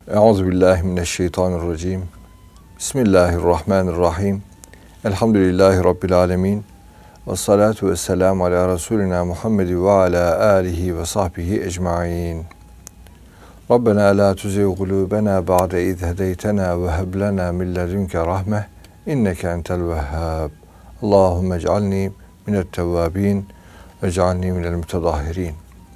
Euzubillahimineşşeytanirracim. Bismillahirrahmanirrahim. Elhamdülillahi Rabbil alemin. Ve salatu ve selamu ala Resulina Muhammed ve ala alihi ve sahbihi ecmain. Rabbena la tuzigh kulubena ba'de iz hedeytena ve heb lena min ledunke rahmeh inneke entel vehhab. Allahumme ec'alni minet tevvabin ve ec'alni minel mütedahhirin.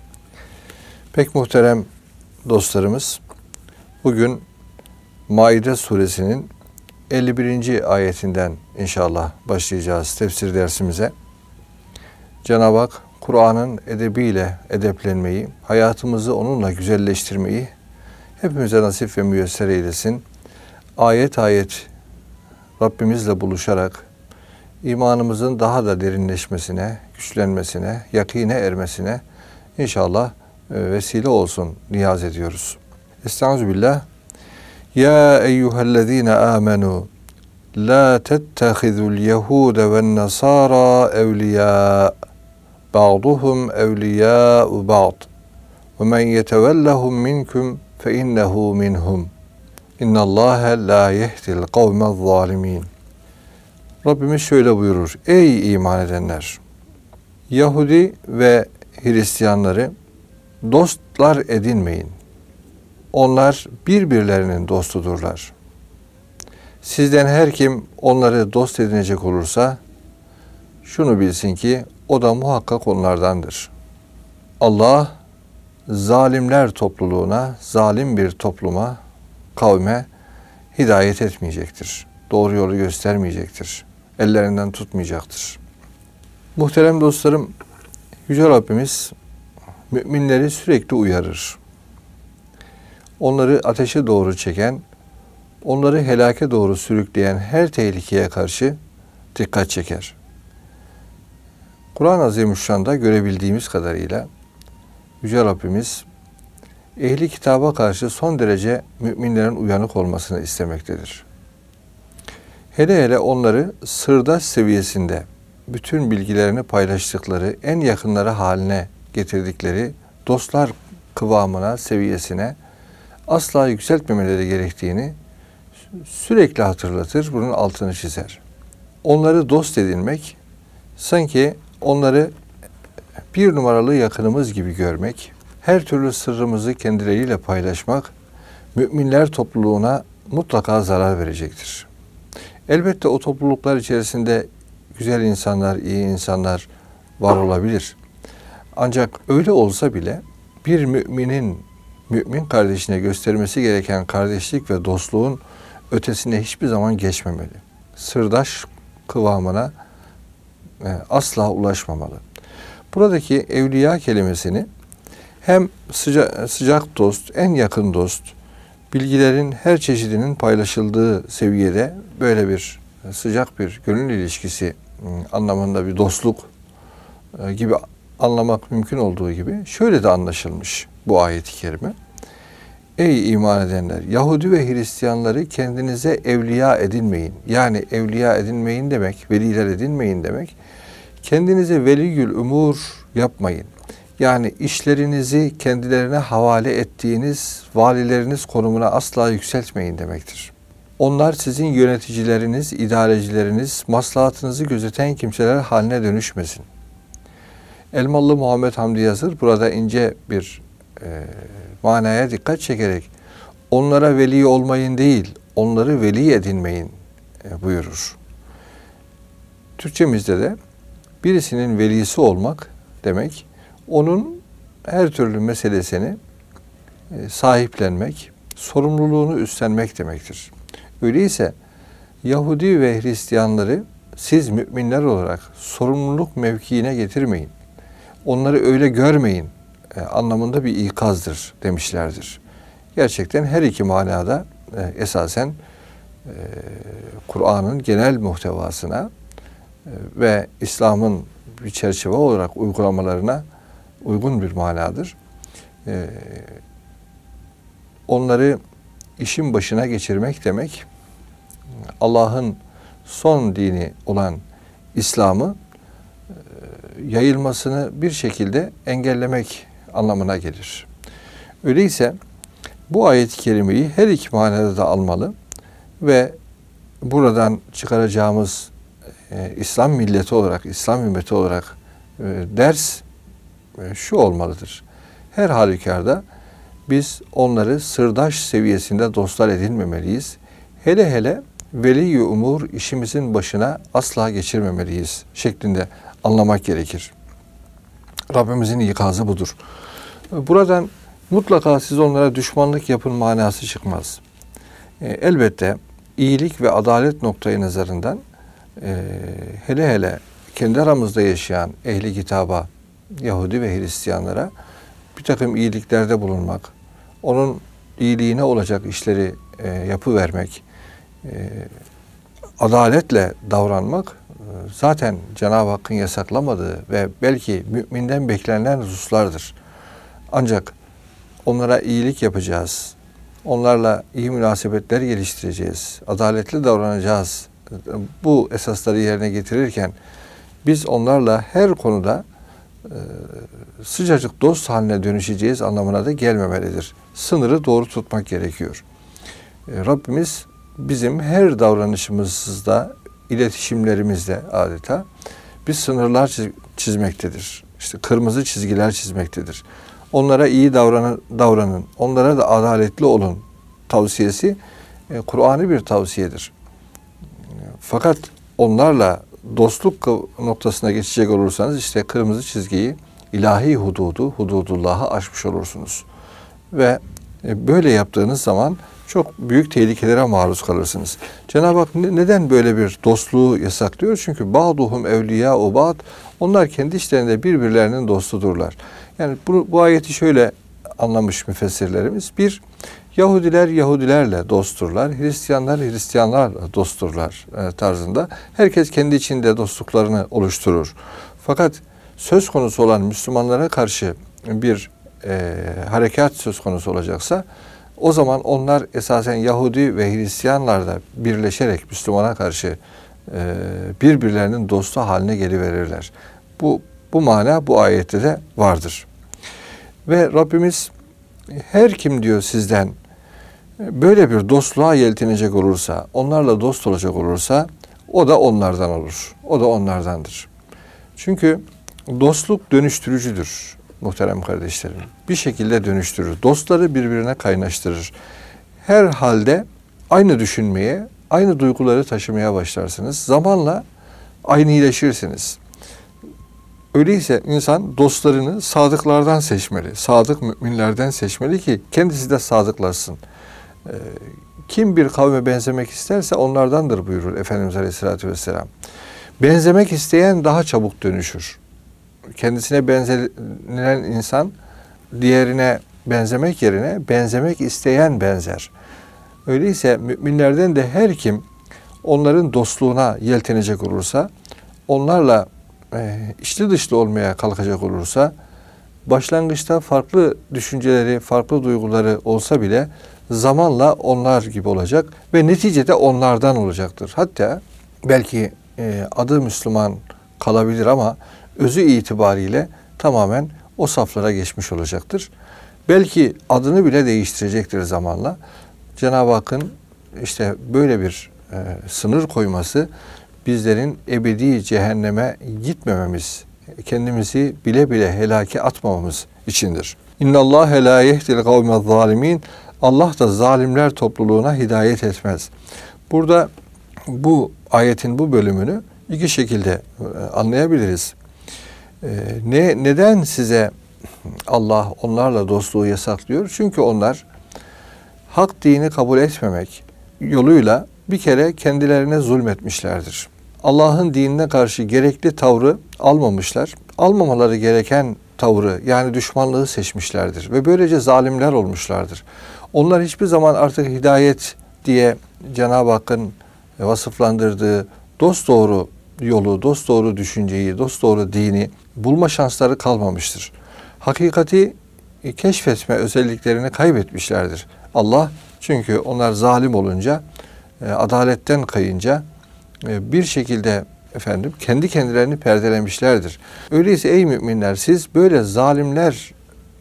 Pek muhterem dostlarımız, bugün Maide suresinin 51. ayetinden inşallah başlayacağız tefsir dersimize. Cenab-ı Hak Kur'an'ın edebiyle edeplenmeyi, hayatımızı onunla güzelleştirmeyi hepimize nasip ve müyesser eylesin. Ayet ayet Rabbimizle buluşarak imanımızın daha da derinleşmesine, güçlenmesine, yakine ermesine inşallah vesile olsun niyaz ediyoruz. Estağfirullah. Ya eyyühellezine amenu la tettehizul yehude ven nasara evliya ba'duhum evliya'u ba'd ve men yetevellahum minkum fe innehu minhum innallâhe la yehdil kavmez zalimin. Rabbimiz şöyle buyurur: Ey iman edenler! Yahudi ve Hristiyanları dostlar edinmeyin. Onlar birbirlerinin dostudurlar. Sizden her kim onları dost edinecek olursa şunu bilsin ki o da muhakkak onlardandır. Allah zalimler topluluğuna, zalim bir topluma, kavme hidayet etmeyecektir. Doğru yolu göstermeyecektir. Ellerinden tutmayacaktır. Muhterem dostlarım, Yüce Rabbimiz müminleri sürekli uyarır. Onları ateşe doğru çeken, onları helake doğru sürükleyen her tehlikeye karşı dikkat çeker. Kur'an-ı Azimüşşan'da görebildiğimiz kadarıyla Yüce Rabbimiz ehli kitaba karşı son derece müminlerin uyanık olmasını istemektedir. Hele hele onları sırdaş seviyesinde bütün bilgilerini paylaştıkları, en yakınları haline getirdikleri dostlar kıvamına, seviyesine asla yükseltmemeleri gerektiğini sürekli hatırlatır, bunun altını çizer. Onları dost edinmek, sanki onları bir numaralı yakınımız gibi görmek, her türlü sırrımızı kendileriyle paylaşmak, müminler topluluğuna mutlaka zarar verecektir. Elbette o topluluklar içerisinde güzel insanlar, iyi insanlar var olabilir. Ancak öyle olsa bile bir müminin mümin kardeşine göstermesi gereken kardeşlik ve dostluğun ötesine hiçbir zaman geçmemeli. Sırdaş kıvamına asla ulaşmamalı. Buradaki evliya kelimesini hem sıcak dost, en yakın dost, bilgilerin her çeşidinin paylaşıldığı seviyede böyle bir sıcak bir gönül ilişkisi anlamında bir dostluk gibi anlamak mümkün olduğu gibi şöyle de anlaşılmış bu ayet-i kerime. Ey iman edenler! Yahudi ve Hristiyanları kendinize evliya edinmeyin. Yani evliya edinmeyin demek, veliler edinmeyin demek. Kendinize veliyül umur yapmayın. Yani işlerinizi kendilerine havale ettiğiniz valileriniz konumuna asla yükseltmeyin demektir. Onlar sizin yöneticileriniz, idarecileriniz, maslahatınızı gözeten kimseler haline dönüşmesin. Elmalı Muhammed Hamdi Yazır burada ince bir manaya dikkat çekerek onlara veli olmayın değil, onları veli edinmeyin buyurur. Türkçemizde de birisinin velisi olmak demek, onun her türlü meselesini sahiplenmek, sorumluluğunu üstlenmek demektir. Öyleyse Yahudi ve Hristiyanları siz müminler olarak sorumluluk mevkiine getirmeyin. Onları öyle görmeyin anlamında bir ikazdır demişlerdir. Gerçekten her iki manada esasen Kur'an'ın genel muhtevasına ve İslam'ın bir çerçeve olarak uygulamalarına uygun bir manadır. Onları işin başına geçirmek demek, Allah'ın son dini olan İslam'ı yayılmasını bir şekilde engellemek anlamına gelir. Öyleyse bu ayet-i kerimeyi her iki manada da almalı ve buradan çıkaracağımız İslam milleti olarak, İslam ümmeti olarak ders şu olmalıdır. Her halükarda biz onları sırdaş seviyesinde dostlar edinmemeliyiz. Hele hele veli-i umur işimizin başına asla geçirmemeliyiz şeklinde anlamak gerekir. Rabbimizin ikazı budur. Buradan mutlaka siz onlara düşmanlık yapın manası çıkmaz. Elbette iyilik ve adalet noktayı nazarından hele hele kendi aramızda yaşayan ehli kitaba, Yahudi ve Hristiyanlara bir takım iyiliklerde bulunmak, onun iyiliğine olacak işleri yapıvermek, adaletle davranmak zaten Cenab-ı Hakk'ın yasaklamadığı ve belki müminden beklenen hususlardır. Ancak onlara iyilik yapacağız, onlarla iyi münasebetler geliştireceğiz, adaletli davranacağız. Bu esasları yerine getirirken biz onlarla her konuda sıcacık dost haline dönüşeceğiz anlamına da gelmemelidir. Sınırı doğru tutmak gerekiyor. Rabbimiz bizim her davranışımızda, iletişimlerimizde adeta bir sınırlar çizmektedir. İşte kırmızı çizgiler çizmektedir. Onlara iyi davranın, onlara da adaletli olun tavsiyesi Kur'an'ı bir tavsiyedir. Fakat onlarla dostluk noktasına geçecek olursanız işte kırmızı çizgiyi, ilahi hududullah'ı aşmış olursunuz. Ve böyle yaptığınız zaman çok büyük tehlikelere maruz kalırsınız. Cenab-ı Hak neden böyle bir dostluğu yasaklıyor? Çünkü ba'duhum evliyâ'u ba'd. Onlar kendi içlerinde birbirlerinin dostudurlar. Yani bu ayeti şöyle anlamış müfessirlerimiz. Bir, Yahudiler Yahudilerle dostturlar, Hristiyanlar Hristiyanlarla dostturlar tarzında. Herkes kendi içinde dostluklarını oluşturur. Fakat söz konusu olan Müslümanlara karşı bir harekat söz konusu olacaksa o zaman onlar esasen Yahudi ve Hristiyanlarla birleşerek Müslümana karşı birbirlerinin dostu haline geliverirler. Bu mana bu ayette de vardır. Ve Rabbimiz her kim diyor sizden böyle bir dostluğa yeltenecek olursa, onlarla dost olacak olursa o da onlardan olur. O da onlardandır. Çünkü dostluk dönüştürücüdür muhterem kardeşlerim. Bir şekilde dönüştürür. Dostları birbirine kaynaştırır. Her halde aynı düşünmeye, aynı duyguları taşımaya başlarsınız. Zamanla aynileşirsiniz. Öyleyse insan dostlarını sadıklardan seçmeli. Sadık müminlerden seçmeli ki kendisi de sadıklaşsın. Kim bir kavme benzemek isterse onlardandır buyurur Efendimiz Aleyhisselatü Vesselam. Benzemek isteyen daha çabuk dönüşür. Kendisine benzenen insan diğerine benzemek yerine benzemek isteyen benzer. Öyleyse müminlerden de her kim onların dostluğuna yeltenecek olursa, onlarla içli dışlı olmaya kalkacak olursa, başlangıçta farklı düşünceleri, farklı duyguları olsa bile zamanla onlar gibi olacak ve neticede onlardan olacaktır. Hatta belki adı Müslüman kalabilir ama özü itibariyle tamamen o saflara geçmiş olacaktır. Belki adını bile değiştirecektir zamanla. Cenab-ı Hakk'ın işte böyle bir sınır koyması bizlerin ebedi cehenneme gitmememiz, kendimizi bile bile helake atmamamız içindir. İnnallâhe lâ yehdil kavmez zâlimîn. Allah da zalimler topluluğuna hidayet etmez. Burada ayetin bu bölümünü iki şekilde anlayabiliriz. Neden size Allah onlarla dostluğu yasaklıyor? Çünkü onlar hak dini kabul etmemek yoluyla bir kere kendilerine zulmetmişlerdir. Allah'ın dinine karşı gerekli tavrı almamışlar. Almamaları gereken tavrı yani düşmanlığı seçmişlerdir ve böylece zalimler olmuşlardır. Onlar hiçbir zaman artık hidayet diye Cenab-ı Hakk'ın vasıflandırdığı dosdoğru yolu, dosdoğru düşünceyi, dosdoğru dini bulma şansları kalmamıştır. Hakikati keşfetme özelliklerini kaybetmişlerdir. Allah çünkü onlar zalim olunca, adaletten kayınca bir şekilde kendi kendilerini perdelemişlerdir. Öyleyse ey müminler siz böyle zalimler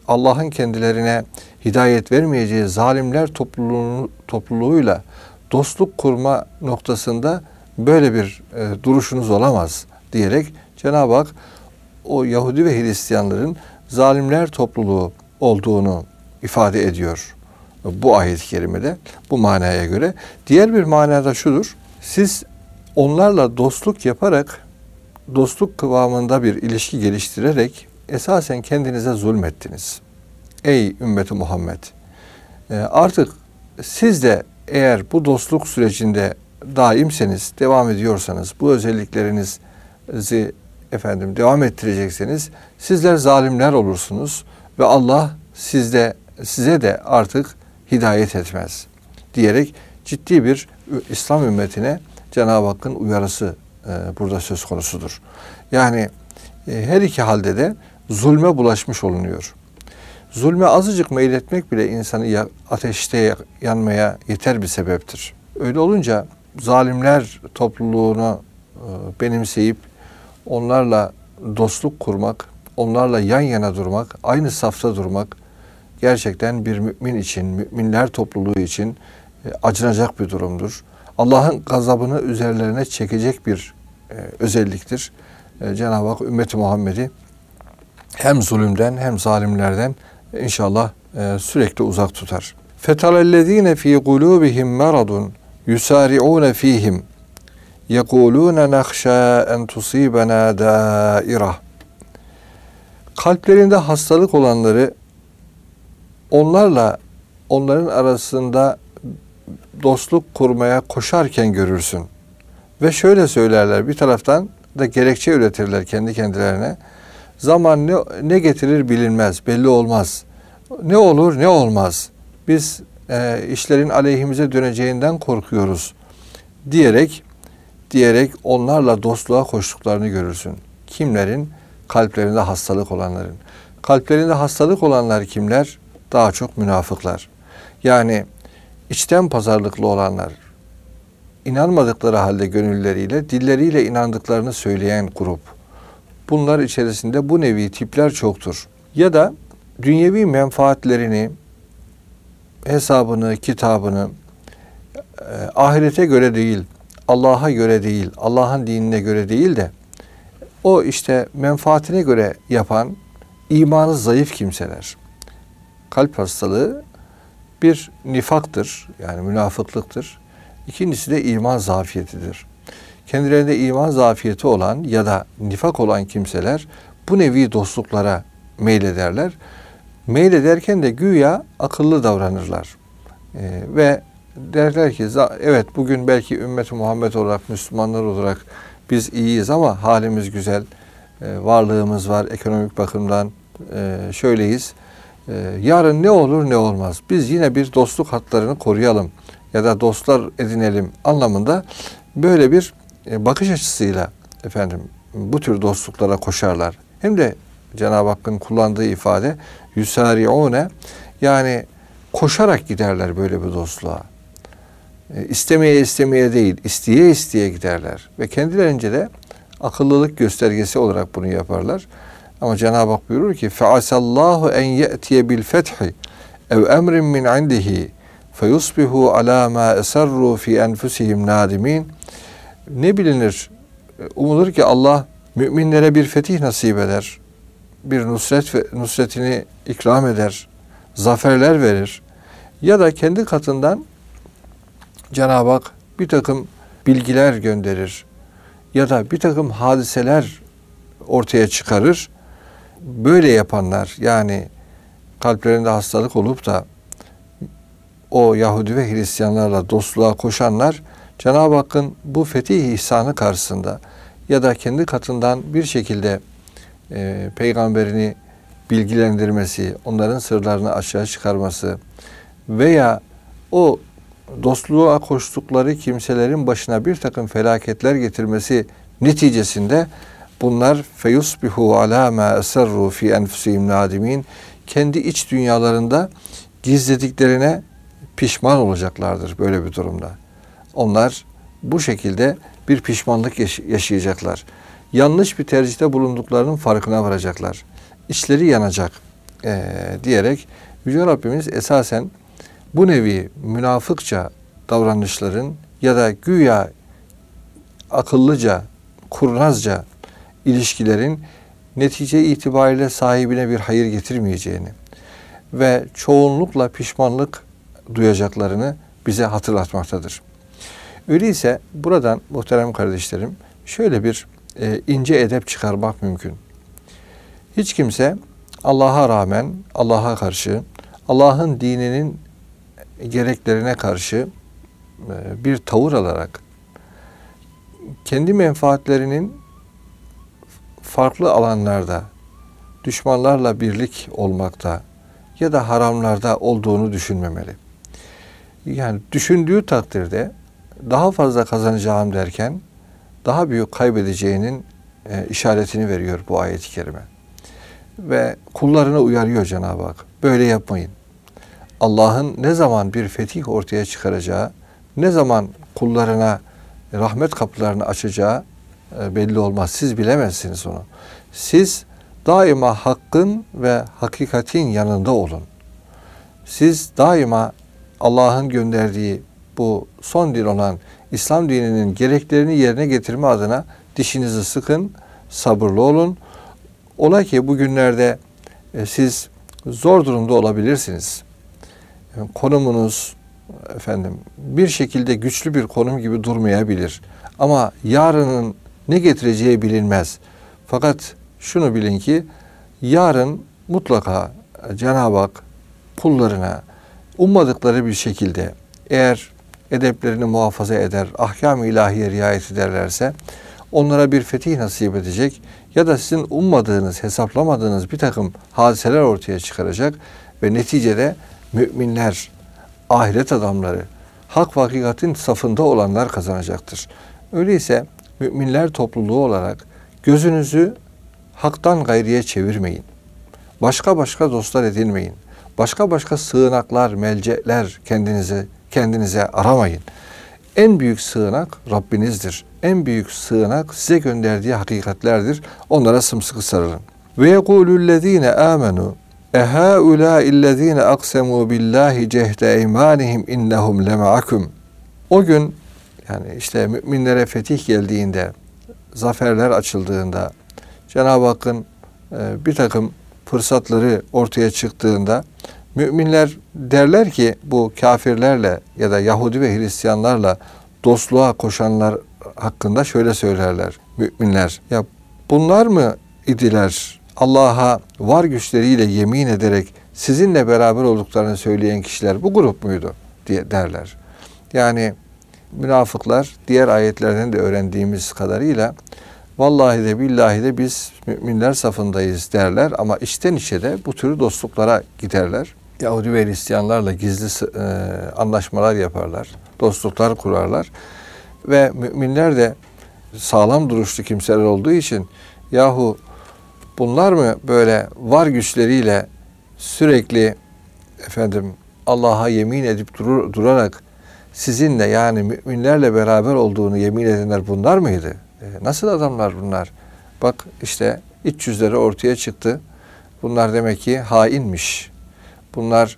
Allah'ın kendilerine hidayet vermeyeceği zalimler topluluğuyla dostluk kurma noktasında böyle bir duruşunuz olamaz diyerek Cenab-ı Hak o Yahudi ve Hristiyanların zalimler topluluğu olduğunu ifade ediyor bu ayet-i kerimede, bu manaya göre. Diğer bir manada şudur: siz onlarla dostluk yaparak, dostluk kıvamında bir ilişki geliştirerek esasen kendinize zulmettiniz. Ey ümmeti Muhammed! Artık siz de eğer bu dostluk sürecinde daimseniz, devam ediyorsanız, bu özelliklerinizi devam ettirecekseniz sizler zalimler olursunuz ve Allah size de artık hidayet etmez diyerek ciddi bir İslam ümmetine Cenab-ı Hakk'ın uyarısı burada söz konusudur. Yani her iki halde de zulme bulaşmış olunuyor. Zulme azıcık meyletmek bile insanı ateşte yanmaya yeter bir sebeptir. Öyle olunca zalimler topluluğunu benimseyip onlarla dostluk kurmak, onlarla yan yana durmak, aynı safta durmak gerçekten bir mümin için, müminler topluluğu için acınacak bir durumdur. Allah'ın gazabını üzerlerine çekecek bir özelliktir. Cenab-ı Hak ümmeti Muhammed'i hem zulümden hem zalimlerden inşallah sürekli uzak tutar. فَتَرَى ف۪ي قُلُوبِهِمْ مَرَضٌ يُسَارِعُونَ ف۪يهِمْ يَقُولُونَ نَخْشَى اَنْ تُصِيبَنَا دَائِرَةٌ. Kalplerinde hastalık olanları onların arasında dostluk kurmaya koşarken görürsün. Ve şöyle söylerler, bir taraftan da gerekçe üretirler kendi kendilerine. Zaman ne getirir bilinmez, belli olmaz. Ne olur ne olmaz. Biz işlerin aleyhimize döneceğinden korkuyoruz diyerek onlarla dostluğa koştuklarını görürsün. Kimlerin? Kalplerinde hastalık olanların. Kalplerinde hastalık olanlar kimler? Daha çok münafıklar. Yani içten pazarlıklı olanlar, inanmadıkları halde gönülleriyle, dilleriyle inandıklarını söyleyen grup. Bunlar içerisinde bu nevi tipler çoktur. Ya da dünyevi menfaatlerini, hesabını, kitabını ahirete göre değil, Allah'a göre değil, Allah'ın dinine göre değil de o menfaatine göre yapan imanı zayıf kimseler. Kalp hastalığı bir nifaktır, yani münafıklıktır. İkincisi de iman zafiyetidir. Kendilerinde iman zafiyeti olan ya da nifak olan kimseler bu nevi dostluklara meylederler. Meylederken de güya akıllı davranırlar. Ve derler ki evet bugün belki ümmet-i Muhammed olarak, Müslümanlar olarak biz iyiyiz ama halimiz güzel, varlığımız var, ekonomik bakımdan şöyleyiz. Yarın ne olur ne olmaz. Biz yine bir dostluk hatlarını koruyalım ya da dostlar edinelim anlamında böyle bir bakış açısıyla bu tür dostluklara koşarlar. Hem de Cenab-ı Hakk'ın kullandığı ifade yusari'une, yani koşarak giderler böyle bir dostluğa. İstemeye değil, isteye giderler. Ve kendilerince de akıllılık göstergesi olarak bunu yaparlar. Ama Cenab-ı Hak buyurur ki فَعَسَallَّهُ اَنْ يَأْتِيَ بِالْفَتْحِ اَوْ اَمْرٍ مِّنْ عِنْدِهِ فَيُصْبِحُوا عَلَى مَا اَسَرُّوا فِي أَنْفُسِهِمْ نَادِمِينَ. Ne bilinir? Umulur ki Allah müminlere bir fetih nasip eder. Bir nusretini ikram eder. Zaferler verir. Ya da kendi katından Cenab-ı Hak bir takım bilgiler gönderir. Ya da bir takım hadiseler ortaya çıkarır. Böyle yapanlar, yani kalplerinde hastalık olup da o Yahudi ve Hristiyanlarla dostluğa koşanlar, Cenab-ı Hakk'ın bu fetih ihsanı karşısında ya da kendi katından bir şekilde peygamberini bilgilendirmesi, onların sırlarını açığa çıkarması veya o dostluğa koştukları kimselerin başına bir takım felaketler getirmesi neticesinde bunlar feyusbihu ala ma esarru fi enfusihim nadimin, kendi iç dünyalarında gizlediklerine pişman olacaklardır böyle bir durumda. Onlar bu şekilde bir pişmanlık yaşayacaklar. Yanlış bir tercihte bulunduklarının farkına varacaklar. İçleri yanacak. diyerek Yüce Rabbimiz esasen bu nevi münafıkça davranışların ya da güya akıllıca, kurnazca ilişkilerin netice itibariyle sahibine bir hayır getirmeyeceğini ve çoğunlukla pişmanlık duyacaklarını bize hatırlatmaktadır. Öyleyse buradan muhterem kardeşlerim şöyle bir ince edep çıkarmak mümkün. Hiç kimse Allah'a rağmen, Allah'a karşı, Allah'ın dininin gereklerine karşı bir tavır alarak kendi menfaatlerinin farklı alanlarda düşmanlarla birlik olmakta ya da haramlarda olduğunu düşünmemeli. Yani düşündüğü takdirde daha fazla kazanacağım derken daha büyük kaybedeceğinin işaretini veriyor bu ayet-i kerime. Ve kullarını uyarıyor Cenab-ı Hak. Böyle yapmayın. Allah'ın ne zaman bir fetih ortaya çıkaracağı, ne zaman kullarına rahmet kapılarını açacağı belli olmaz. Siz bilemezsiniz onu. Siz daima hakkın ve hakikatin yanında olun. Siz daima Allah'ın gönderdiği bu son din olan İslam dininin gereklerini yerine getirme adına dişinizi sıkın, sabırlı olun. Ola ki bugünlerde siz zor durumda olabilirsiniz. Konumunuz bir şekilde güçlü bir konum gibi durmayabilir. Ama yarının ne getireceği bilinmez. Fakat şunu bilin ki yarın mutlaka Cenab-ı Hak kullarına ummadıkları bir şekilde eğer edeplerini muhafaza eder, ahkam-ı ilahiye riayet ederlerse onlara bir fetih nasip edecek ya da sizin ummadığınız, hesaplamadığınız bir takım hadiseler ortaya çıkaracak ve neticede müminler, ahiret adamları, hak ve hakikatin safında olanlar kazanacaktır. Öyleyse müminler topluluğu olarak gözünüzü haktan gayriye çevirmeyin. Başka dostlar edinmeyin. Başka sığınaklar, melceler kendinize aramayın. En büyük sığınak Rabbinizdir. En büyük sığınak size gönderdiği hakikatlerdir. Onlara sımsıkı sarılın. Ve yekulü'llezine amenu ehâulâ'illezîne aksemû billâhi cehde eymanihim innehum lema'akum. O gün yani işte müminlere fetih geldiğinde, zaferler açıldığında, Cenab-ı Hakk'ın bir takım fırsatları ortaya çıktığında müminler derler ki bu kafirlerle ya da Yahudi ve Hristiyanlarla dostluğa koşanlar hakkında şöyle söylerler müminler. Ya bunlar mı idiler Allah'a var güçleriyle yemin ederek sizinle beraber olduklarını söyleyen kişiler bu grup muydu diye derler. Yani münafıklar diğer ayetlerden de öğrendiğimiz kadarıyla vallahi de billahi de biz müminler safındayız derler ama içten içe de bu tür dostluklara giderler. Yahudi ve Hristiyanlarla gizli anlaşmalar yaparlar, dostluklar kurarlar ve müminler de sağlam duruşlu kimseler olduğu için yahu bunlar mı böyle var güçleriyle sürekli Allah'a yemin edip durarak sizinle yani müminlerle beraber olduğunu yemin edenler bunlar mıydı? Nasıl adamlar bunlar? Bak işte iç yüzleri ortaya çıktı. Bunlar demek ki hainmiş. Bunlar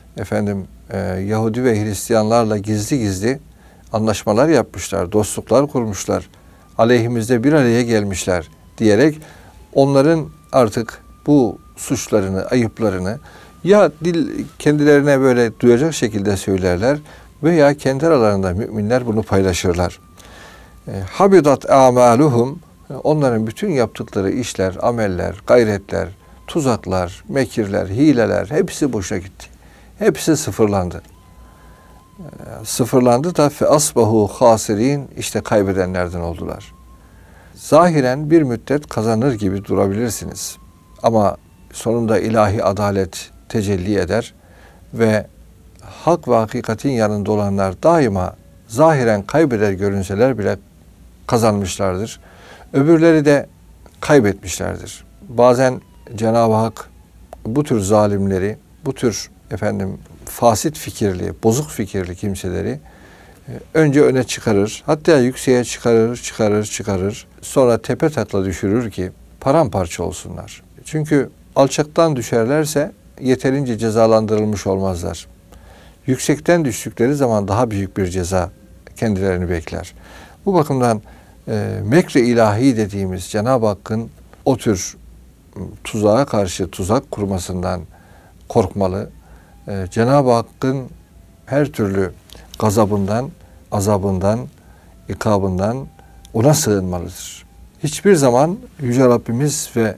Yahudi ve Hristiyanlarla gizli anlaşmalar yapmışlar, dostluklar kurmuşlar. Aleyhimizde bir araya gelmişler diyerek onların artık bu suçlarını, ayıplarını ya kendilerine böyle duyacak şekilde söylerler veya kendi aralarında müminler bunu paylaşırlar. Habidat amaluhum, onların bütün yaptıkları işler, ameller, gayretler, tuzaklar, mekirler, hileler hepsi boşa gitti. Hepsi sıfırlandı. Sıfırlandı da fe asbahu hasirin, işte kaybedenlerden oldular. Zahiren bir müddet kazanır gibi durabilirsiniz. Ama sonunda ilahi adalet tecelli eder ve hak ve hakikatin yanında olanlar daima zahiren kaybeder görünseler bile kazanmışlardır. Öbürleri de kaybetmişlerdir. Bazen Cenab-ı Hak bu tür zalimleri, bu tür fasit fikirli, bozuk fikirli kimseleri önce öne çıkarır. Hatta yükseğe çıkarır. Sonra tepe takla düşürür ki paramparça olsunlar. Çünkü alçaktan düşerlerse yeterince cezalandırılmış olmazlar. Yüksekten düştükleri zaman daha büyük bir ceza kendilerini bekler. Bu bakımdan mekr-i ilahi dediğimiz Cenab-ı Hakk'ın o tür tuzağa karşı tuzak kurmasından korkmalı. Cenab-ı Hakk'ın her türlü gazabından, azabından, ikabından ona sığınmalıdır. Hiçbir zaman Yüce Rabbimiz ve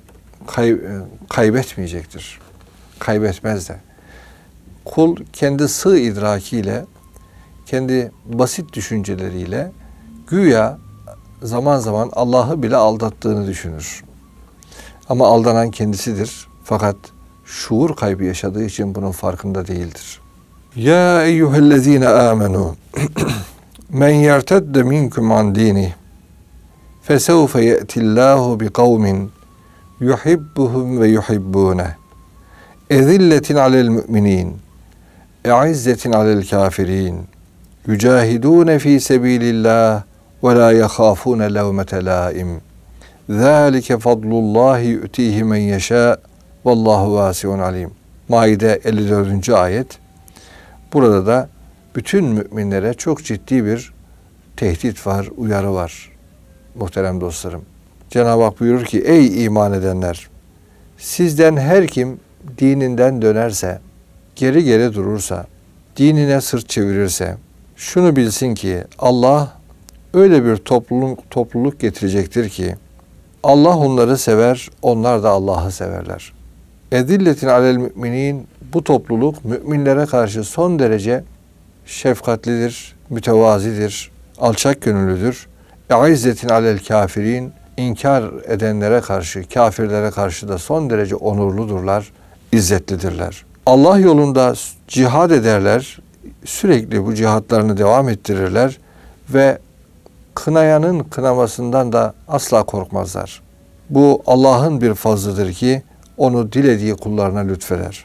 kaybetmeyecektir. Kaybetmez de. Kul kendi sığ idrakiyle, kendi basit düşünceleriyle güya zaman zaman Allah'ı bile aldattığını düşünür. Ama aldanan kendisidir. Fakat şuur kaybı yaşadığı için bunun farkında değildir. Ya eyyühellezine amenu men yertedde minkum an dini fesevfe ye'tillahu bi kavmin yuhibbuhum ve yuhibbune ezilletin alel müminin e'izzetin alel kafirin yücahidune fi sebilillah ve la yahafune levmete laim zâlike fadlullahi yu'tihi men yeşâ vallahu vâsiun alim. Maide 54. ayet. Burada da bütün müminlere çok ciddi bir tehdit var, uyarı var. Muhterem dostlarım. Cenab-ı Hak buyurur ki ey iman edenler, sizden her kim dininden dönerse, geri geri durursa, dinine sırt çevirirse, şunu bilsin ki Allah öyle bir topluluk getirecektir ki Allah onları sever, onlar da Allah'ı severler. Ezilletin alel müminin, bu topluluk müminlere karşı son derece şefkatlidir, mütevazidir, alçak gönüllüdür. E'izzetin alel kafirin, inkar edenlere karşı, kafirlere karşı da son derece onurludurlar, izzetlidirler. Allah yolunda cihad ederler, sürekli bu cihatlarını devam ettirirler ve kınayanın kınamasından da asla korkmazlar. Bu Allah'ın bir fazlıdır ki onu dilediği kullarına lütfeder.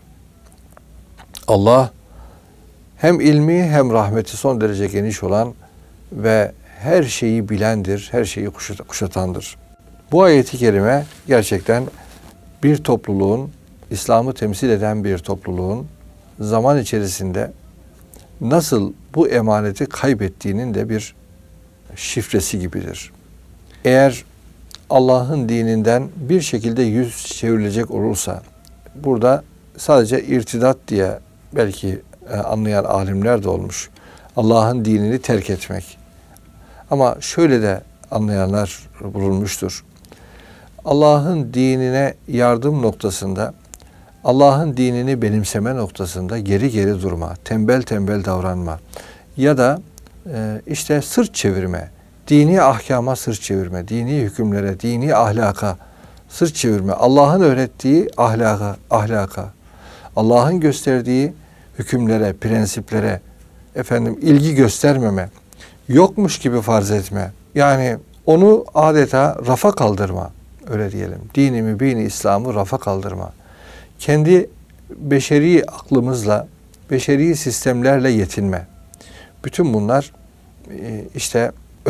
Allah hem ilmi hem rahmeti son derece geniş olan ve her şeyi bilendir, her şeyi kuşatandır. Bu ayeti kerime gerçekten bir topluluğun, İslam'ı temsil eden bir topluluğun zaman içerisinde nasıl bu emaneti kaybettiğinin de bir şifresi gibidir. Eğer Allah'ın dininden bir şekilde yüz çevrilecek olursa, burada sadece irtidat diye belki anlayan alimler de olmuş. Allah'ın dinini terk etmek. Ama şöyle de anlayanlar bulunmuştur. Allah'ın dinine yardım noktasında, Allah'ın dinini benimseme noktasında geri geri durma, tembel tembel davranma ya da işte sırt çevirme, dini ahkama sırt çevirme, dini hükümlere, dini ahlaka sırt çevirme, Allah'ın öğrettiği ahlaka, Allah'ın gösterdiği hükümlere, prensiplere ilgi göstermeme, yokmuş gibi farz etme. Yani onu adeta rafa kaldırma, öyle diyelim. Dini mübini İslam'ı rafa kaldırma. Kendi beşeri aklımızla, beşeri sistemlerle yetinme. Bütün bunlar işte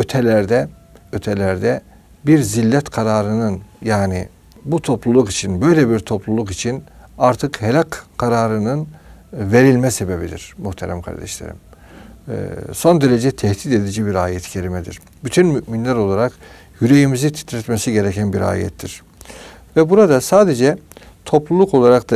ötelerde bir zillet kararının, yani bu topluluk için, böyle bir topluluk için artık helak kararının verilme sebebidir muhterem kardeşlerim. Son derece tehdit edici bir ayet-i kerimedir. Bütün müminler olarak yüreğimizi titretmesi gereken bir ayettir. Ve burada sadece topluluk olarak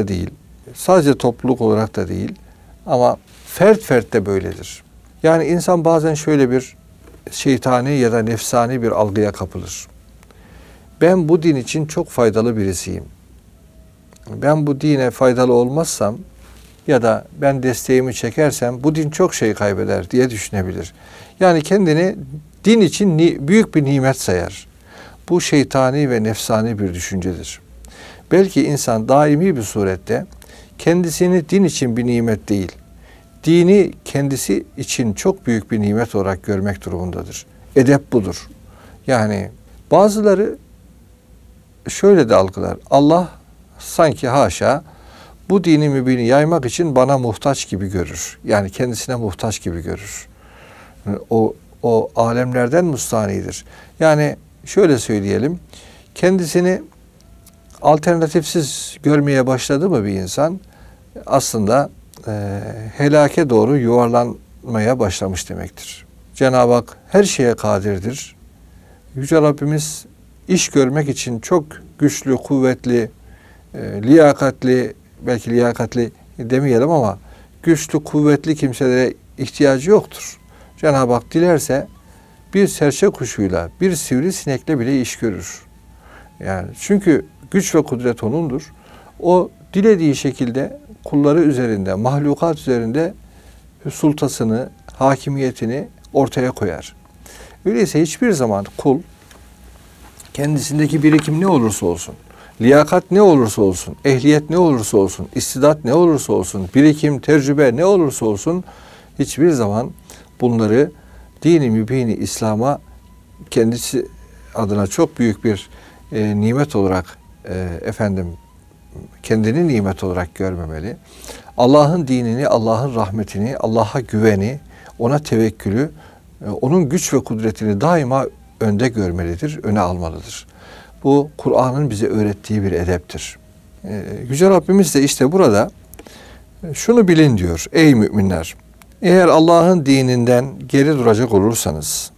da değil ama fert de böyledir. Yani insan bazen şöyle bir şeytani ya da nefsani bir algıya kapılır. Ben bu din için çok faydalı birisiyim. Ben bu dine faydalı olmazsam ya da ben desteğimi çekersem bu din çok şey kaybeder diye düşünebilir. Yani kendini din için büyük bir nimet sayar. Bu şeytani ve nefsani bir düşüncedir. Belki insan daimi bir surette kendisini din için bir nimet değil, dini kendisi için çok büyük bir nimet olarak görmek durumundadır. Edep budur. Yani bazıları şöyle de algılar. Allah sanki haşa bu dini mübini yaymak için bana muhtaç gibi görür. Yani kendisine muhtaç gibi görür. O alemlerden müstanidir. Yani şöyle söyleyelim. Kendisini alternatifsiz görmeye başladı mı bir insan aslında helake doğru yuvarlanmaya başlamış demektir. Cenab-ı Hak her şeye kadirdir. Yüce Rabbimiz iş görmek için çok güçlü, kuvvetli, liyakatli, belki liyakatli demeyelim ama güçlü, kuvvetli kimselere ihtiyacı yoktur. Cenab-ı Hak dilerse bir serçe kuşuyla, bir sivrisinekle bile iş görür. Yani çünkü güç ve kudret O'nundur. O dilediği şekilde kulları üzerinde, mahlukat üzerinde sultasını, hakimiyetini ortaya koyar. Öyleyse hiçbir zaman kul kendisindeki birikim ne olursa olsun, liyakat ne olursa olsun, ehliyet ne olursa olsun, istidat ne olursa olsun, birikim, tecrübe ne olursa olsun hiçbir zaman bunları dini mübini İslam'a kendisi adına çok büyük bir nimet olarak kendini nimet olarak görmemeli. Allah'ın dinini, Allah'ın rahmetini, Allah'a güveni, ona tevekkülü, onun güç ve kudretini daima önde görmelidir, öne almalıdır. Bu Kur'an'ın bize öğrettiği bir edeptir. Yüce Rabbimiz de işte burada şunu bilin diyor. Ey müminler! Eğer Allah'ın dininden geri duracak olursanız,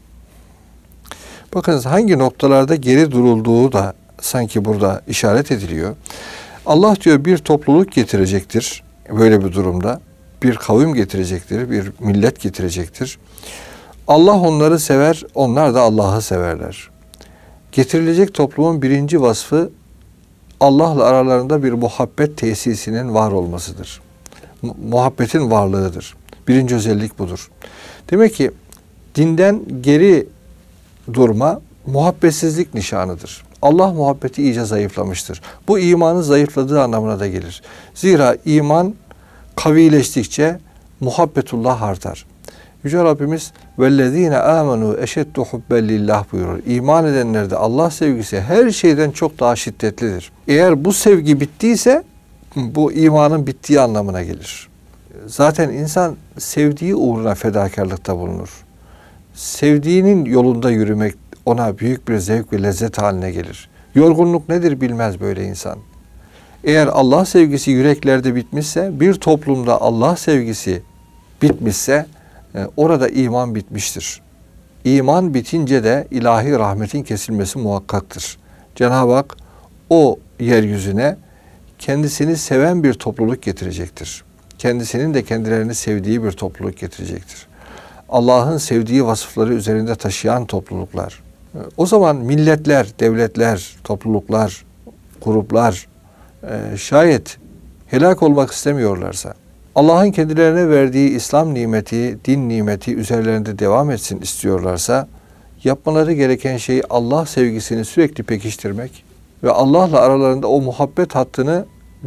bakınız hangi noktalarda geri durulduğu da sanki burada işaret ediliyor. Allah diyor bir topluluk getirecektir böyle bir durumda. Bir kavim getirecektir, bir millet getirecektir. Allah onları sever, onlar da Allah'ı severler. Getirilecek toplumun birinci vasfı Allah'la aralarında bir muhabbet tesisinin var olmasıdır. Muhabbetin varlığıdır. Birinci özellik budur. Demek ki dinden geri durma muhabbetsizlik nişanıdır. Allah muhabbeti iyice zayıflamıştır. Bu imanın zayıfladığı anlamına da gelir. Zira iman kavileştikçe muhabbetullah artar. Yüce Rabbimiz vellezine amenu eşeddu hubben lillah buyurur. İman edenlerde Allah sevgisi her şeyden çok daha şiddetlidir. Eğer bu sevgi bittiyse bu imanın bittiği anlamına gelir. Zaten insan sevdiği uğruna fedakarlıkta bulunur. Sevdiğinin yolunda yürümek ona büyük bir zevk ve lezzet haline gelir. Yorgunluk nedir bilmez böyle insan. Eğer Allah sevgisi yüreklerde bitmişse, bir toplumda Allah sevgisi bitmişse orada iman bitmiştir. İman bitince de ilahi rahmetin kesilmesi muhakkaktır. Cenab-ı Hak o yeryüzüne kendisini seven bir topluluk getirecektir. Kendisinin de kendilerini sevdiği bir topluluk getirecektir. Allah'ın sevdiği vasıfları üzerinde taşıyan topluluklar. O zaman milletler, devletler, topluluklar, gruplar şayet helak olmak istemiyorlarsa, Allah'ın kendilerine verdiği İslam nimeti, din nimeti üzerlerinde devam etsin istiyorlarsa, yapmaları gereken şey Allah sevgisini sürekli pekiştirmek ve Allah'la aralarında o muhabbet hattını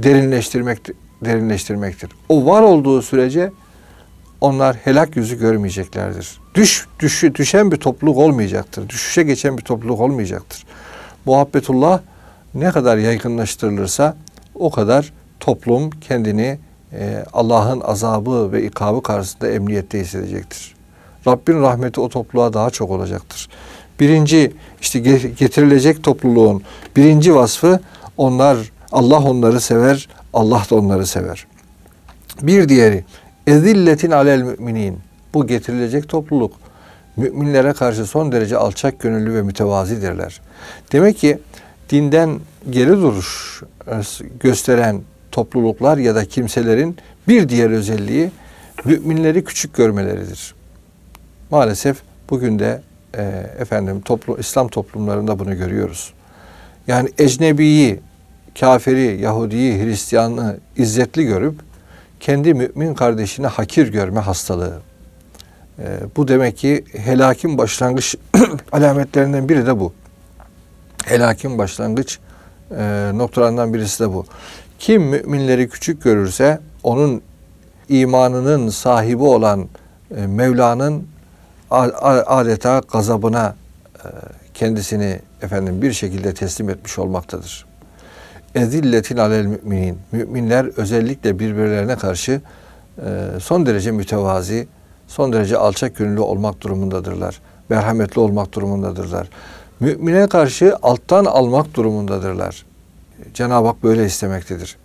derinleştirmektir. O var olduğu sürece onlar helak yüzü görmeyeceklerdir. Düşen bir topluluk olmayacaktır. Düşüşe geçen bir topluluk olmayacaktır. Muhabbetullah ne kadar yaygınlaştırılırsa o kadar toplum kendini Allah'ın azabı ve ikabı karşısında emniyette hissedecektir. Rabbin rahmeti o topluluğa daha çok olacaktır. Birinci işte getirilecek topluluğun birinci vasfı Allah onları sever, Allah da onları sever. Bir diğeri ezilletin alel müminin. Bu getirilecek topluluk müminlere karşı son derece alçak gönüllü ve mütevazidirler. Demek ki dinden geri duruş gösteren topluluklar ya da kimselerin bir diğer özelliği müminleri küçük görmeleridir. Maalesef bugün de İslam toplumlarında bunu görüyoruz. Yani ecnebiyi, kafiri, Yahudiyi, Hristiyanı izzetli görüp kendi mümin kardeşini hakir görme hastalığı. Bu demek ki helakin başlangıç alametlerinden biri de bu. Helakin başlangıç noktalarından birisi de bu. Kim müminleri küçük görürse onun imanının sahibi olan Mevla'nın adeta gazabına kendisini bir şekilde teslim etmiş olmaktadır. Ezilletin alel müminin. Müminler özellikle birbirlerine karşı son derece mütevazi, son derece alçak gönüllü olmak durumundadırlar. Merhametli olmak durumundadırlar. Mümine karşı alttan almak durumundadırlar. Cenab-ı Hak böyle istemektedir.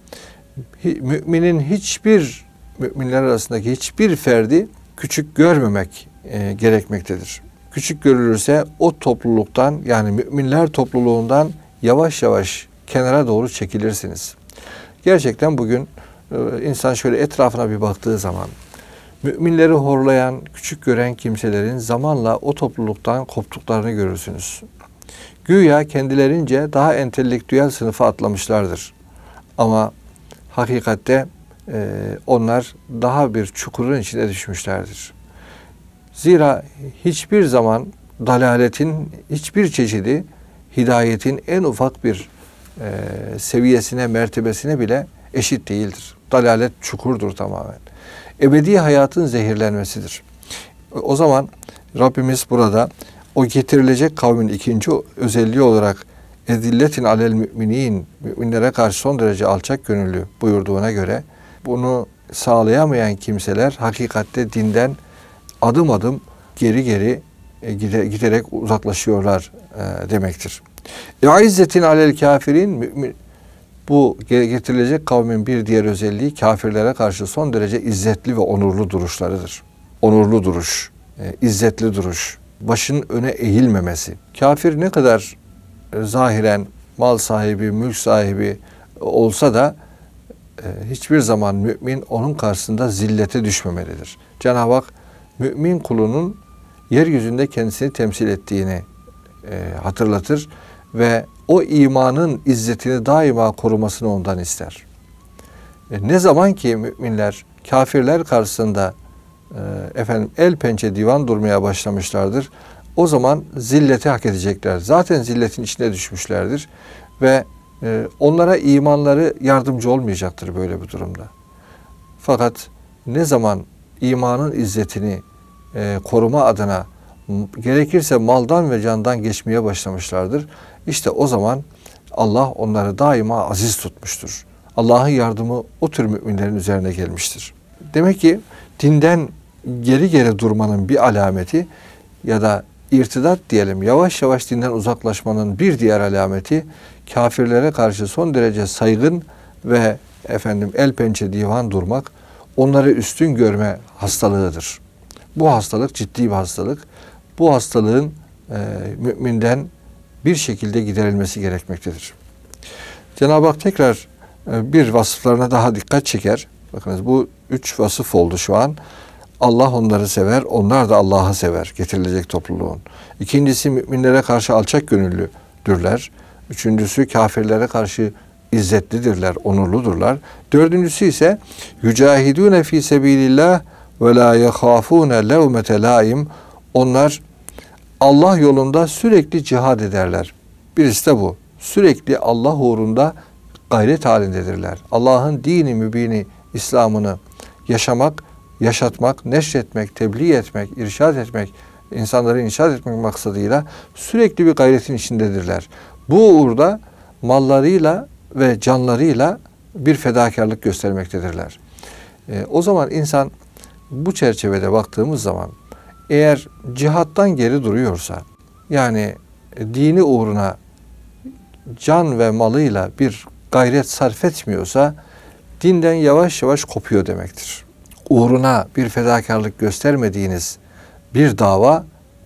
Müminler arasındaki hiçbir ferdi küçük görmemek gerekmektedir. Küçük görülürse o topluluktan, yani müminler topluluğundan yavaş yavaş kenara doğru çekilirsiniz. Gerçekten bugün insan şöyle etrafına bir baktığı zaman müminleri horlayan, küçük gören kimselerin zamanla o topluluktan koptuklarını görürsünüz. Güya kendilerince daha entelektüel sınıfa atlamışlardır. Ama hakikatte onlar daha bir çukurun içine düşmüşlerdir. Zira hiçbir zaman dalaletin hiçbir çeşidi hidayetin en ufak bir seviyesine, mertebesine bile eşit değildir. Dalalet çukurdur tamamen. Ebedi hayatın zehirlenmesidir. O zaman Rabbimiz burada o getirilecek kavmin ikinci özelliği olarak ezilletin alel müminin, müminlere karşı son derece alçak gönüllü buyurduğuna göre bunu sağlayamayan kimseler hakikatte dinden adım adım geri giderek uzaklaşıyorlar demektir. İzzetin alel kafirin, mümin, bu getirilecek kavmin bir diğer özelliği kafirlere karşı son derece izzetli ve onurlu duruşlarıdır. Onurlu duruş, izzetli duruş, başın öne eğilmemesi. Kafir ne kadar zahiren mal sahibi, mülk sahibi olsa da hiçbir zaman mümin onun karşısında zillete düşmemelidir. Cenab-ı Hak mümin kulunun yeryüzünde kendisini temsil ettiğini hatırlatır ve o imanın izzetini daima korumasını ondan ister. Ne zaman ki müminler kafirler karşısında el pençe divan durmaya başlamışlardır, o zaman zilleti hak edecekler. Zaten zilletin içine düşmüşlerdir ve onlara imanları yardımcı olmayacaktır böyle bir durumda. Fakat ne zaman imanın izzetini koruma adına gerekirse maldan ve candan geçmeye başlamışlardır, İşte o zaman Allah onları daima aziz tutmuştur. Allah'ın yardımı o tür müminlerin üzerine gelmiştir. Demek ki dinden geri durmanın bir alameti ya da irtidat diyelim, yavaş yavaş dinden uzaklaşmanın bir diğer alameti kafirlere karşı son derece saygın ve el pençe divan durmak, onları üstün görme hastalığıdır. Bu hastalık ciddi bir hastalık. Bu hastalığın müminden bir şekilde giderilmesi gerekmektedir. Cenab-ı Hak tekrar bir vasıflarına daha dikkat çeker. Bakınız bu 3 vasıf oldu şu an. Allah onları sever, onlar da Allah'ı sever getirilecek topluluğun. İkincisi müminlere karşı alçak gönüllüdürler. Üçüncüsü kafirlere karşı izzetlidirler, onurludurlar. Dördüncüsü ise yücahidûne fî sebîlillâh ve lâ yehâfûne levmete lâim. Onlar Allah yolunda sürekli cihad ederler. Birisi de bu. Sürekli Allah uğrunda gayret halindedirler. Allah'ın dini mübini, İslam'ını yaşamak, yaşatmak, neşretmek, tebliğ etmek, irşad etmek, insanları irşad etmek maksadıyla sürekli bir gayretin içindedirler. Bu uğurda mallarıyla ve canlarıyla bir fedakarlık göstermektedirler. O zaman insan bu çerçevede baktığımız zaman eğer cihattan geri duruyorsa, yani dini uğruna can ve malıyla bir gayret sarf etmiyorsa, dinden yavaş yavaş kopuyor demektir. Uğruna bir fedakarlık göstermediğiniz bir dava,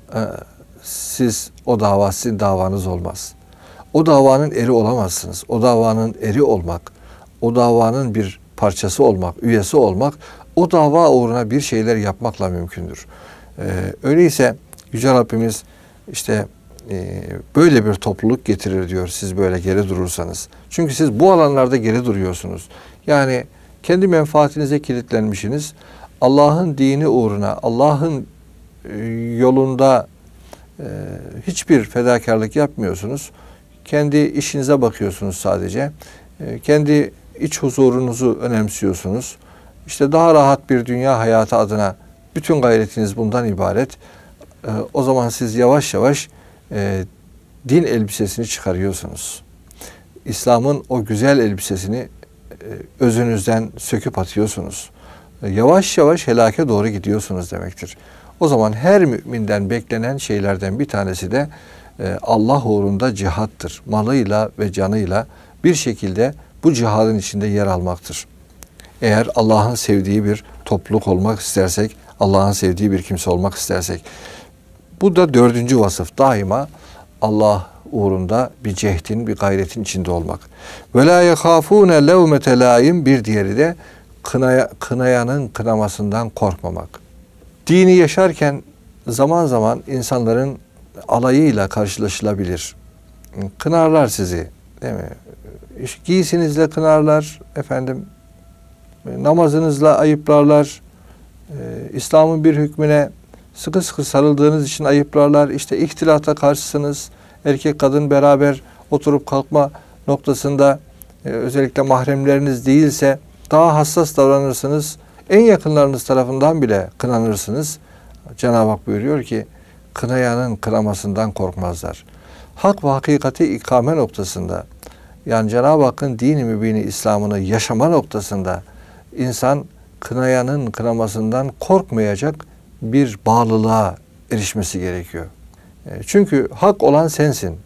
sizin davanız olmaz. O davanın eri olamazsınız. O davanın eri olmak, o davanın bir parçası olmak, üyesi olmak, o dava uğruna bir şeyler yapmakla mümkündür. Öyleyse Yüce Rabbimiz işte böyle bir topluluk getirir diyor siz böyle geri durursanız. Çünkü siz bu alanlarda geri duruyorsunuz. Yani kendi menfaatinize kilitlenmişsiniz. Allah'ın dini uğruna, Allah'ın yolunda hiçbir fedakarlık yapmıyorsunuz. Kendi işinize bakıyorsunuz sadece. Kendi iç huzurunuzu önemsiyorsunuz. İşte daha rahat bir dünya hayatı adına bütün gayretiniz bundan ibaret. O zaman siz yavaş yavaş din elbisesini çıkarıyorsunuz. İslam'ın o güzel elbisesini özünüzden söküp atıyorsunuz. Yavaş yavaş helake doğru gidiyorsunuz demektir. O zaman her müminden beklenen şeylerden bir tanesi de Allah uğrunda cihattır. Malıyla ve canıyla bir şekilde bu cihadın içinde yer almaktır. Eğer Allah'ın sevdiği bir topluluk olmak istersek, Allah'ın sevdiği bir kimse olmak istersek. Bu da 4. vasıf. Daima Allah uğrunda bir cehdin, bir gayretin içinde olmak. Ve la yehafune levmete laim, bir diğeri de kınayanın kınamasından korkmamak. Dini yaşarken zaman zaman insanların alayıyla karşılaşılabilir. Kınarlar sizi, değil mi? Giysinizle kınarlar, efendim, namazınızla ayıplarlar, İslam'ın bir hükmüne sıkı sıkı sarıldığınız için ayıplarlar. İşte ihtilata karşısınız, erkek kadın beraber oturup kalkma noktasında özellikle mahremleriniz değilse daha hassas davranırsınız. En yakınlarınız tarafından bile kınanırsınız. Cenab-ı Hak buyuruyor ki kınayanın kınamasından korkmazlar. Hak ve hakikati ikame noktasında, yani Cenab-ı Hakk'ın dini mübini İslam'ını yaşama noktasında insan kınayanın kınamasından korkmayacak bir bağlılığa erişmesi gerekiyor. Çünkü hak olan sensin.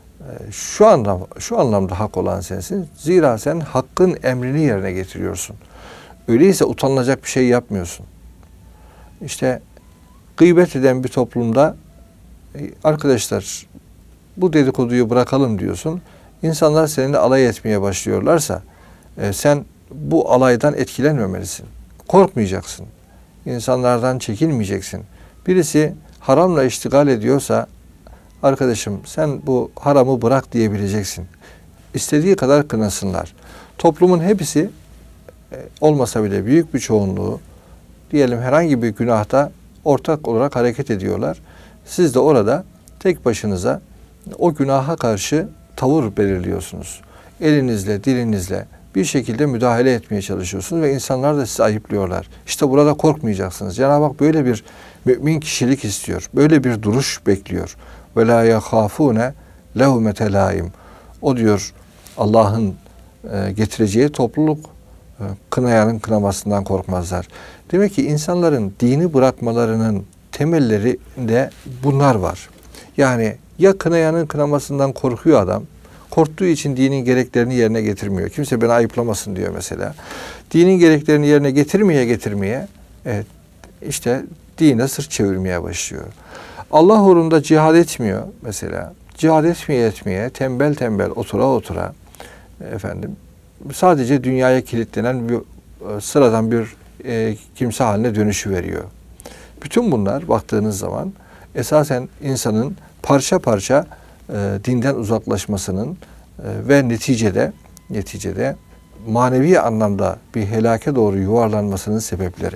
Şu anlamda hak olan sensin. Zira sen hakkın emrini yerine getiriyorsun. Öyleyse utanılacak bir şey yapmıyorsun. İşte gıybet eden bir toplumda arkadaşlar bu dedikoduyu bırakalım diyorsun. İnsanlar seninle alay etmeye başlıyorlarsa sen bu alaydan etkilenmemelisin. Korkmayacaksın. İnsanlardan çekinmeyeceksin. Birisi haramla iştigal ediyorsa arkadaşım sen bu haramı bırak diyebileceksin. İstediği kadar kınasınlar. Toplumun hepsi olmasa bile büyük bir çoğunluğu diyelim herhangi bir günahta ortak olarak hareket ediyorlar. Siz de orada tek başınıza o günaha karşı tavır belirliyorsunuz. Elinizle, dilinizle bir şekilde müdahale etmeye çalışıyorsunuz ve insanlar da sizi ayıplıyorlar. İşte burada korkmayacaksınız. Cenab-ı Hak böyle bir mümin kişilik istiyor. Böyle bir duruş bekliyor. Ve la yehafune levmete laim. O diyor Allah'ın getireceği topluluk kınayanın kınamasından korkmazlar. Demek ki insanların dini bırakmalarının temellerinde bunlar var. Yani ya kınayanın kınamasından korkuyor adam, korktuğu için dinin gereklerini yerine getirmiyor. Kimse beni ayıplamasın diyor mesela. Dinin gereklerini yerine getirmeye işte dine sırt çevirmeye başlıyor. Allah uğrunda cihad etmiyor mesela. Cihad etmeye tembel otura efendim sadece dünyaya kilitlenen bir sıradan bir kimse haline dönüşü veriyor. Bütün bunlar baktığınız zaman esasen insanın parça parça dinden uzaklaşmasının ve neticede manevi anlamda bir helake doğru yuvarlanmasının sebepleri.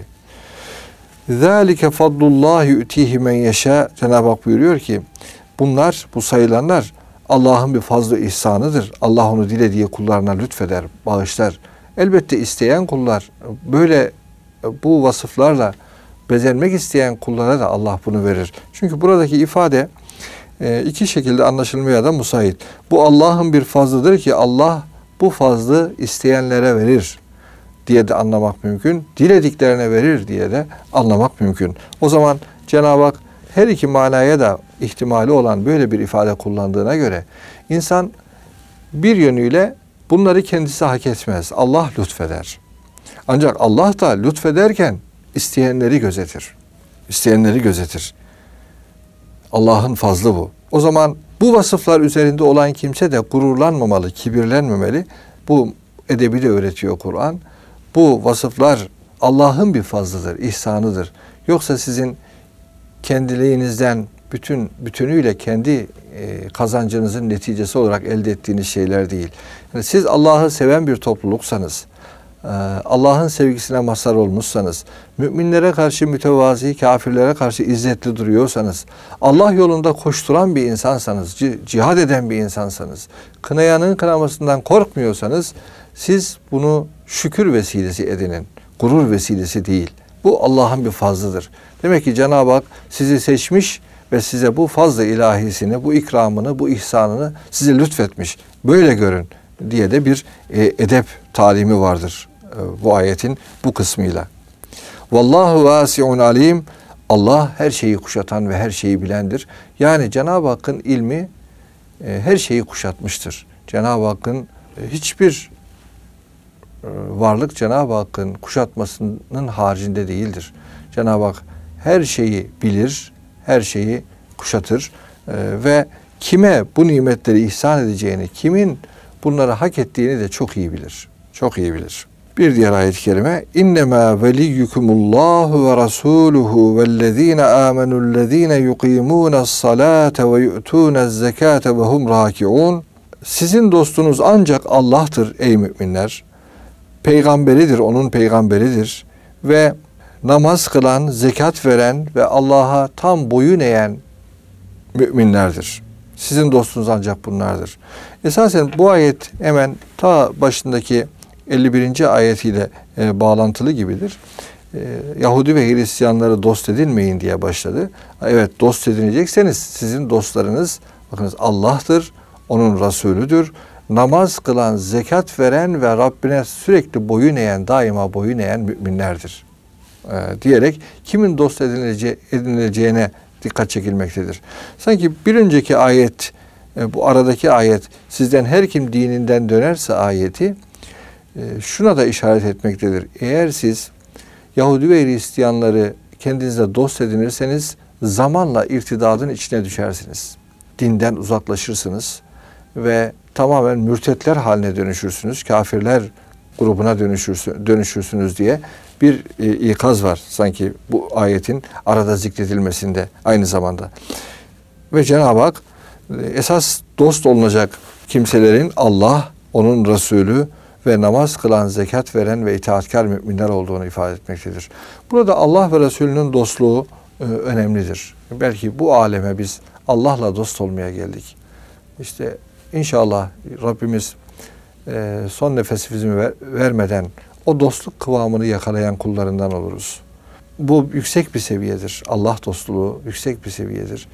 ذَٰلِكَ فَضْلُ اللّٰهِ يُؤْتِيهِ مَنْ يَشَاءُ. Cenab-ı Hak buyuruyor ki bunlar, bu sayılanlar Allah'ın bir fazla ihsanıdır. Allah onu dilediği kullarına lütfeder, bağışlar. Elbette isteyen kullar, böyle bu vasıflarla bezenmek isteyen kullara da Allah bunu verir. Çünkü buradaki ifade iki şekilde anlaşılmaya da müsait. Bu Allah'ın bir fazlıdır ki Allah bu fazlı isteyenlere verir diye de anlamak mümkün. Dilediklerine verir diye de anlamak mümkün. O zaman Cenab-ı Hak her iki manaya da ihtimali olan böyle bir ifade kullandığına göre insan bir yönüyle bunları kendisi hak etmez. Allah lütfeder. Ancak Allah da lütfederken isteyenleri gözetir. İsteyenleri gözetir. Allah'ın fazlı bu. O zaman bu vasıflar üzerinde olan kimse de gururlanmamalı, kibirlenmemeli. Bu edebi de öğretiyor Kur'an. Bu vasıflar Allah'ın bir fazlıdır, ihsanıdır. Yoksa sizin kendiliğinizden bütünüyle kendi kazancınızın neticesi olarak elde ettiğiniz şeyler değil. Yani siz Allah'ı seven bir topluluksanız, Allah'ın sevgisine mazhar olmuşsanız, müminlere karşı mütevazi, kafirlere karşı izzetli duruyorsanız, Allah yolunda koşturan bir insansanız, cihad eden bir insansanız, kınayanın kınamasından korkmuyorsanız, siz bunu şükür vesilesi edinin, gurur vesilesi değil. Bu Allah'ın bir fazlıdır. Demek ki Cenab-ı Hak sizi seçmiş ve size bu fazla ilahisini, bu ikramını, bu ihsanını size lütfetmiş. Böyle görün diye de bir edep talimi vardır bu ayetin bu kısmıyla. Vallahu vasiun alim. Allah her şeyi kuşatan ve her şeyi bilendir. Yani Cenab-ı Hakk'ın ilmi her şeyi kuşatmıştır. Cenab-ı Hakk'ın hiçbir varlık Cenab-ı Hakk'ın kuşatmasının haricinde değildir. Cenab-ı Hak her şeyi bilir, her şeyi kuşatır ve kime bu nimetleri ihsan edeceğini, kimin bunları hak ettiğini de çok iyi bilir. Çok iyi bilir. Bir diğer ayet-i kerime İnnemâ veliyyukumullahu ve rasûluhu vellezîne âmenullezîne yuqîmûne's-salâte ve yu'tûne'z-zekâte ve hum râki'ûn. Sizin dostunuz ancak Allah'tır ey müminler. Peygamberidir, onun peygamberidir ve namaz kılan, zekat veren ve Allah'a tam boyun eğen müminlerdir. Sizin dostunuz ancak bunlardır. Esasen bu ayet hemen ta başındaki 51. ayetiyle bağlantılı gibidir. Yahudi ve Hristiyanları dost edinmeyin diye başladı. Evet, dost edinecekseniz sizin dostlarınız bakınız Allah'tır, onun Resulüdür. Namaz kılan, zekat veren ve Rabbine sürekli boyun eğen, daima boyun eğen müminlerdir. Diyerek kimin dost edinileceğine dikkat çekilmektedir. Sanki bir önceki ayet, bu aradaki ayet sizden her kim dininden dönerse ayeti şuna da işaret etmektedir. Eğer siz Yahudi ve Hristiyanları kendinize dost edinirseniz zamanla irtidadın içine düşersiniz. Dinden uzaklaşırsınız ve tamamen mürtetler haline dönüşürsünüz. Kafirler grubuna dönüşürsünüz diye bir ikaz var sanki bu ayetin arada zikredilmesinde aynı zamanda. Ve Cenab-ı Hak esas dost olunacak kimselerin Allah, onun Resulü ve namaz kılan, zekat veren ve itaatkar müminler olduğunu ifade etmektedir. Burada Allah ve Resulünün dostluğu önemlidir. Belki bu aleme biz Allah'la dost olmaya geldik. İşte inşallah Rabbimiz son nefesimizi vermeden o dostluk kıvamını yakalayan kullarından oluruz. Bu yüksek bir seviyedir. Allah dostluğu yüksek bir seviyedir.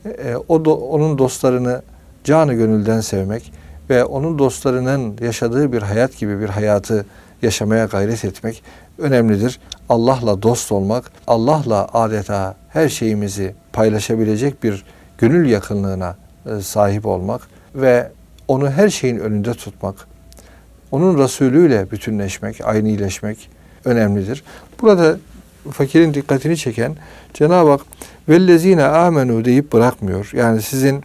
Onun dostlarını canı gönülden sevmek ve onun dostlarının yaşadığı bir hayat gibi bir hayatı yaşamaya gayret etmek önemlidir. Allah'la dost olmak, Allah'la adeta her şeyimizi paylaşabilecek bir gönül yakınlığına sahip olmak ve onu her şeyin önünde tutmak, onun Resulüyle bütünleşmek, aynileşmek önemlidir. Burada fakirin dikkatini çeken Cenab-ı Hak vellezine amenu deyip bırakmıyor. Yani sizin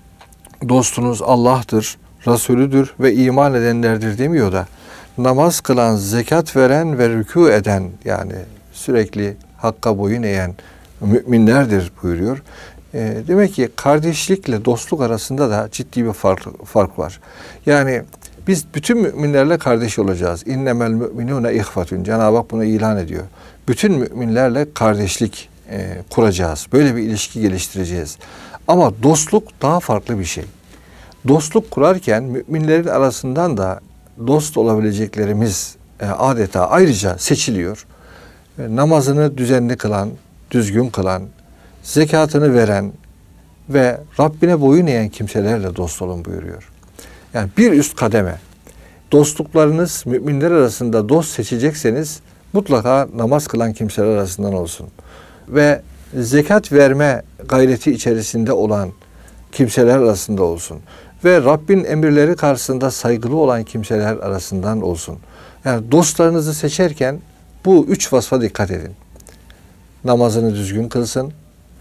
dostunuz Allah'tır, Resulüdür ve iman edenlerdir demiyor da namaz kılan, zekat veren ve rükû eden yani sürekli hakka boyun eğen müminlerdir buyuruyor. Demek ki kardeşlikle dostluk arasında da ciddi bir fark var. Yani biz bütün müminlerle kardeş olacağız. İnnemel müminune ihvetun. Cenab-ı Hak bunu ilan ediyor. Bütün müminlerle kardeşlik kuracağız. Böyle bir ilişki geliştireceğiz. Ama dostluk daha farklı bir şey. Dostluk kurarken müminlerin arasından da dost olabileceklerimiz adeta ayrıca seçiliyor. Namazını düzenli kılan, düzgün kılan, zekatını veren ve Rabbine boyun eğen kimselerle dost olun buyuruyor. Yani bir üst kademe. Dostluklarınız müminler arasında dost seçecekseniz mutlaka namaz kılan kimseler arasından olsun. Ve zekat verme gayreti içerisinde olan kimseler arasında olsun. Ve Rabbin emirleri karşısında saygılı olan kimseler arasından olsun. Yani dostlarınızı seçerken bu üç vasfa dikkat edin. Namazını düzgün kılsın.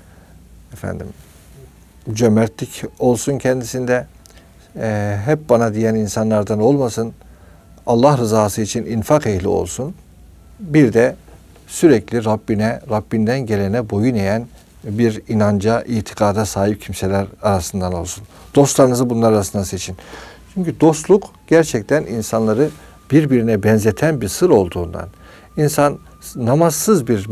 Cömertlik olsun kendisinde. Hep bana diyen insanlardan olmasın. Allah rızası için infak ehli olsun. Bir de sürekli Rabbinden gelene boyun eğen bir inanca, itikada sahip kimseler arasından olsun. Dostlarınızı bunlar arasından seçin. Çünkü dostluk gerçekten insanları birbirine benzeten bir sır olduğundan. İnsan namazsız bir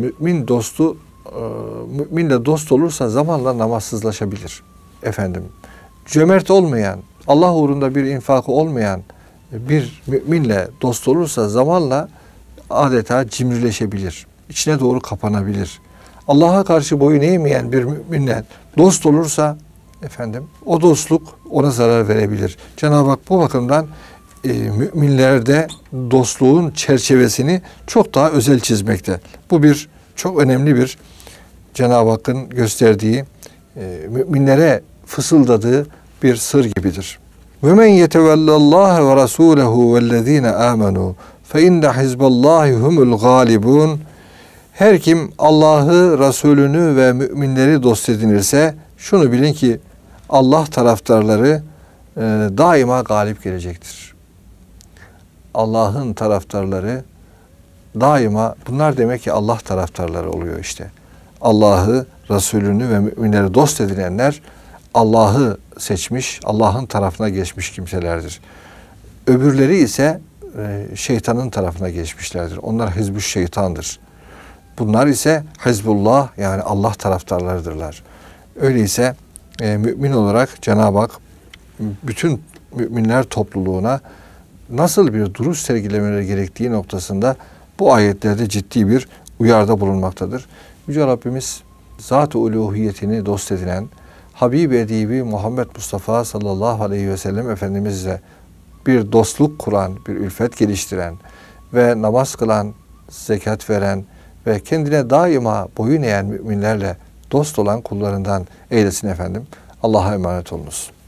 müminle dost olursa zamanla namazsızlaşabilir. Cömert olmayan, Allah uğrunda bir infakı olmayan bir müminle dost olursa zamanla adeta cimrileşebilir. İçine doğru kapanabilir. Allah'a karşı boyun eğmeyen bir müminle dost olursa o dostluk ona zarar verebilir. Cenab-ı Hak bu bakımdan müminlerde dostluğun çerçevesini çok daha özel çizmekte. Bu çok önemli bir Cenab-ı Hakk'ın gösterdiği, müminlere fısıldadığı bir sır gibidir. Ve men yetevellallaha ve rasulehu vellezine amenu fe inne hizballahi humul galibun. Her kim Allah'ı, Resulünü ve müminleri dost edinirse şunu bilin ki Allah taraftarları daima galip gelecektir. Allah'ın taraftarları daima, bunlar demek ki Allah taraftarları oluyor işte. Allah'ı, Resulünü ve müminleri dost edinenler Allah'ı seçmiş, Allah'ın tarafına geçmiş kimselerdir. Öbürleri ise şeytanın tarafına geçmişlerdir. Onlar hizbüş şeytandır. Bunlar ise Hizbullah, yani Allah taraftarlarıdırlar. Öyleyse mümin olarak Cenab-ı Hak bütün müminler topluluğuna nasıl bir duruş sergilemeleri gerektiği noktasında bu ayetlerde ciddi bir uyarda bulunmaktadır. Yüce Rabbimiz zat-ı uluhiyetini dost edinen Habib-i Edibi Muhammed Mustafa sallallahu aleyhi ve sellem Efendimizle bir dostluk kuran, bir ülfet geliştiren ve namaz kılan, zekat veren ve kendine daima boyun eğen müminlerle dost olan kullarından eylesin efendim. Allah'a emanet olunuz.